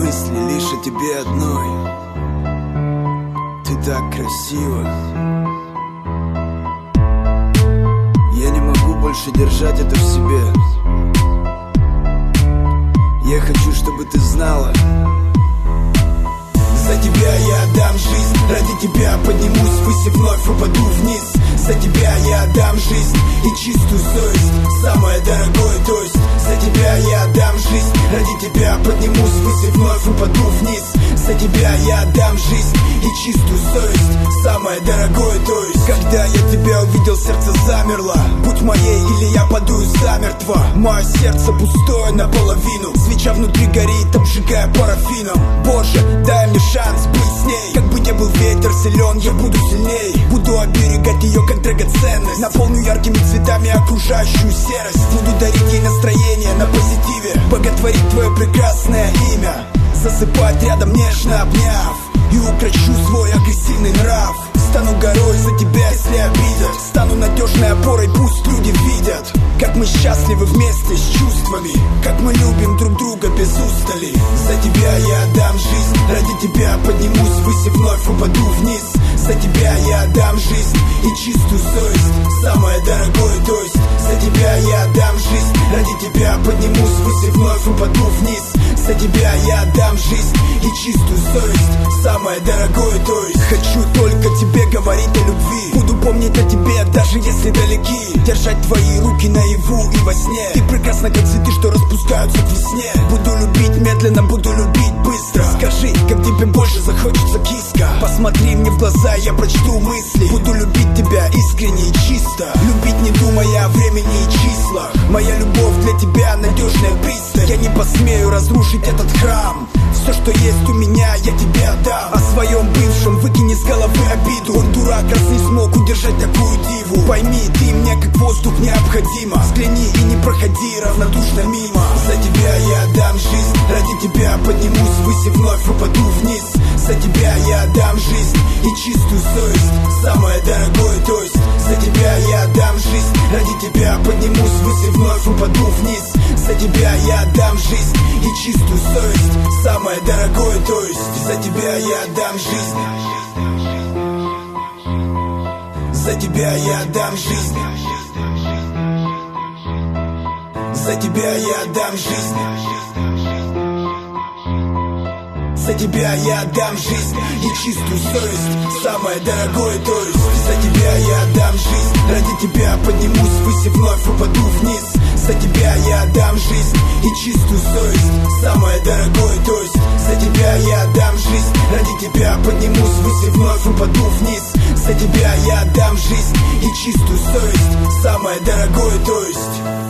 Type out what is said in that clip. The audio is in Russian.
мысли лишь о тебе одной. Ты так красива. Я не могу больше держать это в себе. Я хочу, чтобы ты знала. За тебя я отдам жизнь, ради тебя поднимусь ввысь и вновь упаду вниз. За тебя я отдам жизнь и чистую совесть, самое дорогое, то есть за тебя я отдам жизнь, ради тебя поднимусь ввысь и вновь упаду вниз. За тебя я отдам жизнь и чистую совесть, самое дорогое, то есть когда я тебя увидел, сердце замерло. Будь моей или я паду замертво. Мое сердце пустое наполовину, свеча внутри горит, обжигая парафином. Боже, дай мне шанс быть с ней. Как бы не был ветер силен, я буду сильней. Буду оберегать ее как драгоценность. Наполню яркими цветами окружающую серость. Буду дарить ей настроение на позитиве, боготворить твое прекрасное имя, засыпать рядом нежно обняв, и укрощу свой агрессивный нрав. Стану горой за тебя, если обидят. Стану надежной опорой, пусть люди видят, как мы счастливы вместе с чувствами, как мы любим друг друга без устали. За тебя я отдам жизнь, ради тебя поднимусь ввысь и вновь упаду вниз. За тебя я отдам жизнь и чистую совесть, самое дорогое, то есть за тебя я отдам жизнь, ради тебя поднимусь ввысь и вновь упаду вниз. За тебя я отдам жизнь и чистую совесть, самое дорогое, то есть хочу только тебе говорить о любви. Буду помнить о тебе, даже если далеки. Держать твои руки наяву и во сне. Ты прекрасна, как цветы, что распускаются к весне. Буду любить медленно, буду любить быстро. Скажи, как тебе больше захочется, киска. Посмотри мне в глаза, я прочту мысли. Буду любить тебя искренне и чисто, любить не думая о времени и числах. Моя любовь для тебя надежная пристань. Я не посмею разрушить этот храм. Все, что есть у меня, я тебе отдам. О своем бывшем выкини с головы обиду. Он дурак, раз не смог удержать такую диву. Пойми, ты мне как воздух необходима. Взгляни и не проходи равнодушно мимо. За тебя я отдам жизнь, ради тебя поднимусь ввысь и вновь упаду вниз. За тебя я отдам жизнь и чистую совесть, самое дорогое, то есть за тебя я отдам жизнь, ради тебя поднимусь ввысь и вновь упаду вниз. За тебя я отдам жизнь и чистую совесть, самое дорогое, то есть за тебя я отдам жизнь. За тебя я отдам жизнь. За тебя я отдам жизнь. За тебя я отдам жизнь и чистую совесть, самое дорогое, то есть за тебя я отдам жизнь, ради тебя поднимусь ввысь и вновь упаду вниз. За тебя я отдам жизнь и чистую совесть, самое дорогое, то есть за тебя я отдам жизнь, ради тебя поднимусь ввысь и вновь упаду вниз. За тебя я отдам жизнь и чистую совесть, самое дорогое, то есть